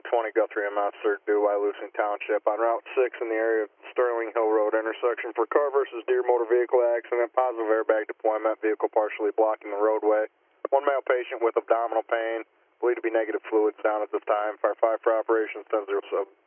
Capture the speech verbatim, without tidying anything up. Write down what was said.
twenty Guthrie M S, sir, due Wyalusing Township on Route six in the area of Sterling Hill Road intersection for car versus deer motor vehicle accident, positive airbag deployment, vehicle partially blocking the roadway. One male patient with abdominal pain, believed to be negative fluids down at this time. Fire five for operations, ten zero seven.